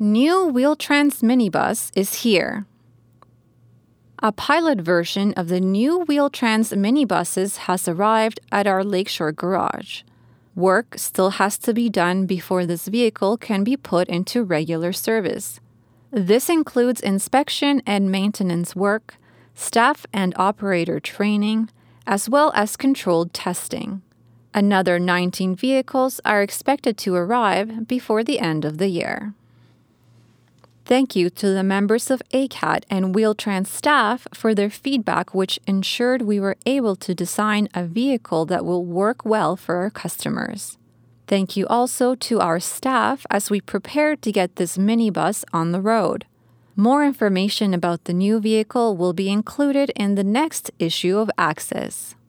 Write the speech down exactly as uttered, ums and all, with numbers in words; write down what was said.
New Wheel-Trans minibus is here. A pilot version of the new Wheel-Trans minibuses has arrived at our Lakeshore garage. Work still has to be done before this vehicle can be put into regular service. This includes inspection and maintenance work, staff and operator training, as well as controlled testing. Another nineteen vehicles are expected to arrive before the end of the year. Thank you to the members of A C A T and Wheel-Trans staff for their feedback, which ensured we were able to design a vehicle that will work well for our customers. Thank you also to our staff as we prepared to get this minibus on the road. More information about the new vehicle will be included in the next issue of Access.